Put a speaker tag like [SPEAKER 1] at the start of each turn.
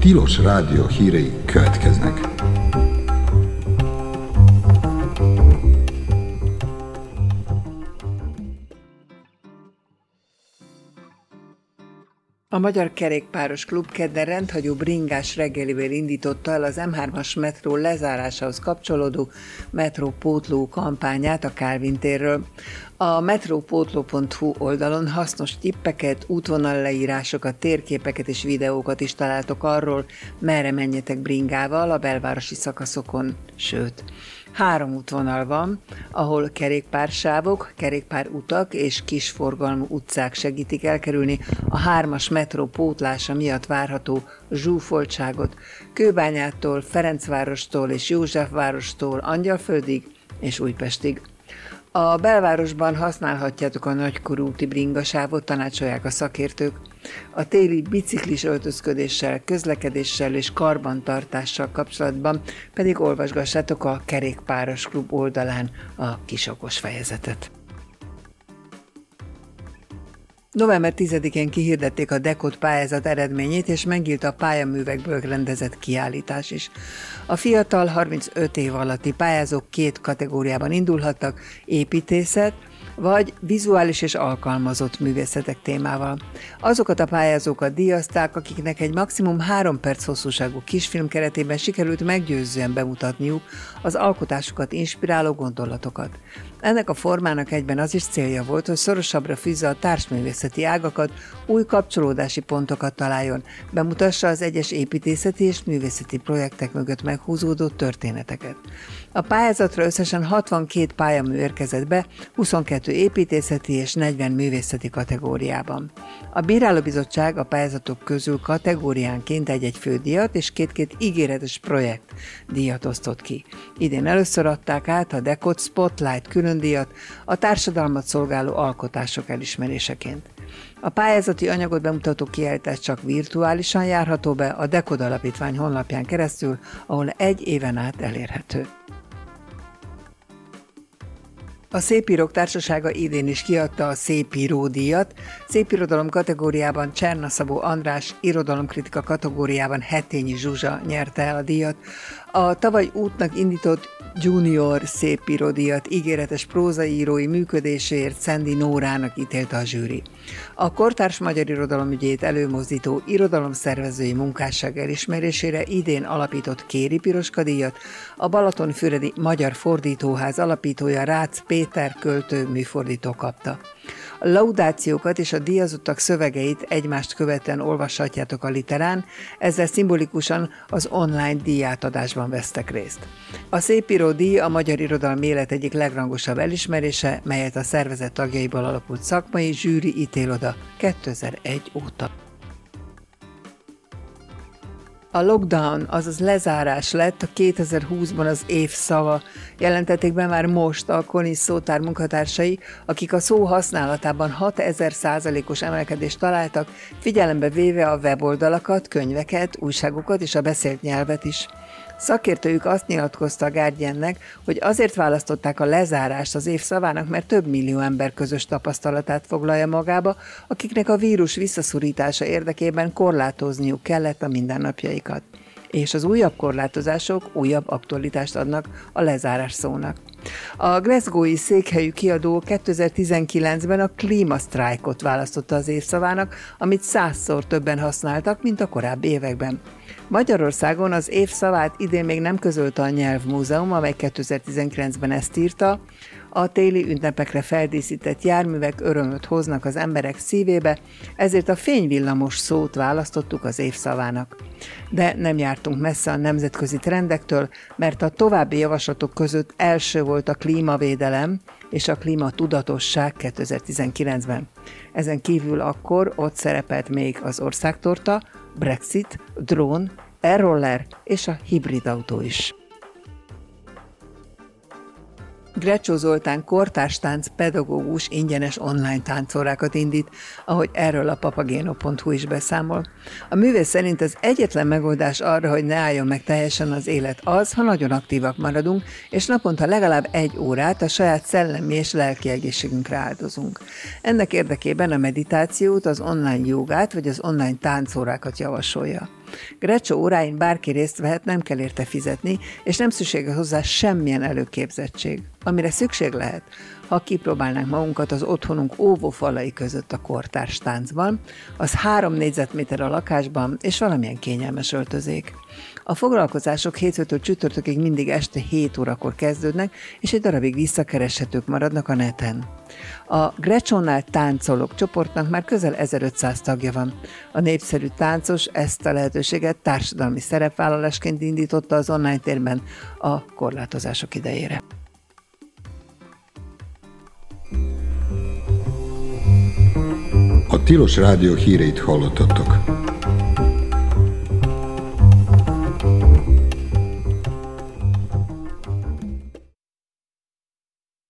[SPEAKER 1] Tilos Rádió hírei következnek.
[SPEAKER 2] A Magyar Kerékpáros Klub kedden rendhagyó bringás reggelivel indította el az M3-as metró lezárásához kapcsolódó metrópótló kampányát a Kálvin térről. A metrópótló.hu oldalon hasznos tippeket, útvonalleírásokat, térképeket és videókat is találtok arról, merre menjetek bringával a belvárosi szakaszokon, sőt, 3 útvonal van, ahol kerékpársávok, kerékpárutak és kisforgalmú utcák segítik elkerülni a 3-as metró pótlása miatt várható zsúfoltságot Kőbányától, Ferencvárostól és Józsefvárostól Angyalföldig és Újpestig. A belvárosban használhatjátok a nagykorúti bringasávot, tanácsolják a szakértők. A téli biciklis öltözködéssel, közlekedéssel és karbantartással kapcsolatban pedig olvasgassátok a Kerékpáros Klub oldalán a kisokos fejezetet. November 10-én kihirdették a Dekod pályázat eredményét, és megnyílt a pályaművekből rendezett kiállítás is. A fiatal 35 év alatti pályázók 2 kategóriában indulhattak, építészet, vagy vizuális és alkalmazott művészetek témával. Azokat a pályázókat díjazták, akiknek egy maximum 3 perc hosszúságú kisfilm keretében sikerült meggyőzően bemutatniuk az alkotásukat inspiráló gondolatokat. Ennek a formának egyben az is célja volt, hogy szorosabbra fűzze a társművészeti ágakat, új kapcsolódási pontokat találjon, bemutassa az egyes építészeti és művészeti projektek mögött meghúzódó történeteket. A pályázatra összesen 62 pályamű érkezett be, 22 építészeti és 40 művészeti kategóriában. A bírálóbizottság a pályázatok közül kategóriánként egy fődíjat és 2 ígéretes projekt díjat osztott ki. Idén először adták át a Dekod Spotlight különdíjat a társadalmat szolgáló alkotások elismeréseként. A pályázati anyagot bemutató kiállítás csak virtuálisan járható be a Dekod Alapítvány honlapján keresztül, ahol 1 éven át elérhető. A Szépírók Társasága idén is kiadta a Szépíró díjat. Szépirodalom kategóriában Csernaszabó András, irodalomkritika kategóriában Hetényi Zsuzsa nyerte el a díjat. A tavaly útnak indított Junior Szépíró díjat ígéretes prózaírói működéséért Szendi Nórának ítélte a zsűri. A kortárs magyar irodalom ügyét előmozdító irodalomszervezői munkásság elismerésére idén alapított Kéri Piroska díjat a Balatonfüredi Magyar Fordítóház alapítója Rácz Péter költő műfordító kapta. A laudációkat és a díjazottak szövegeit egymást követően olvashatjátok a Literán, ezzel szimbolikusan az online díjátadásban vesztek részt. A Szépíró díj a magyar irodalom élet egyik legrangosabb elismerése, melyet a szervezet tagjaiból alapult szakmai zsűri ítél oda 2001 óta. A lockdown, azaz lezárás lett a 2020-ban az év szava, jelentették be már most a Konisz szótár munkatársai, akik a szó használatában 6000%-os emelkedést találtak, figyelembe véve a weboldalakat, könyveket, újságokat és a beszélt nyelvet is. Szakértőjük azt nyilatkozta a Guardiannek, hogy azért választották a lezárást az év szavának, mert több millió ember közös tapasztalatát foglalja magába, akiknek a vírus visszaszorítása érdekében korlátozniuk kellett a mindennapjaikat. És az újabb korlátozások újabb aktualitást adnak a lezárás szónak. A glasgowi székhelyű kiadó 2019-ben a klímasztrájkot választotta az évszavának, amit 100-szor többen használtak, mint a korábbi években. Magyarországon az év szavát idén még nem közölte a Nyelvmúzeum, amely 2019-ben ezt írta. A téli ünnepekre feldíszített járművek örömöt hoznak az emberek szívébe, ezért a fényvillamos szót választottuk az év szavának. De nem jártunk messze a nemzetközi trendektől, mert a további javaslatok között első volt a klímavédelem és a klímatudatosság 2019-ben. Ezen kívül akkor ott szerepelt még az országtorta, Brexit, drón, e-roller és a hibrid autó is. Grecsó Zoltán kortárstánc pedagógus ingyenes online táncórákat indít, ahogy erről a papageno.hu is beszámol. A művész szerint az egyetlen megoldás arra, hogy ne álljon meg teljesen az élet az, ha nagyon aktívak maradunk, és naponta legalább 1 órát a saját szellemi és lelki egészségünkre áldozunk. Ennek érdekében a meditációt, az online jogát vagy az online táncórákat javasolja. Grecso óráin bárki részt vehet, nem kell érte fizetni, és nem szükséges hozzá semmilyen előképzettség. Amire szükség lehet, ha kipróbálnánk magunkat az otthonunk óvófalai között a kortárs táncban, az 3 négyzetméter a lakásban, és valamilyen kényelmes öltözék. A foglalkozások hétfőtől csütörtökig mindig este 7 órakor kezdődnek, és egy darabig visszakereshetők maradnak a neten. A Grecsónál táncolók csoportnak már közel 1500 tagja van. A népszerű táncos ezt a lehetőséget társadalmi szerepvállalásként indította az online térben a korlátozások idejére.
[SPEAKER 1] A Tilos Rádió híreit hallottatok.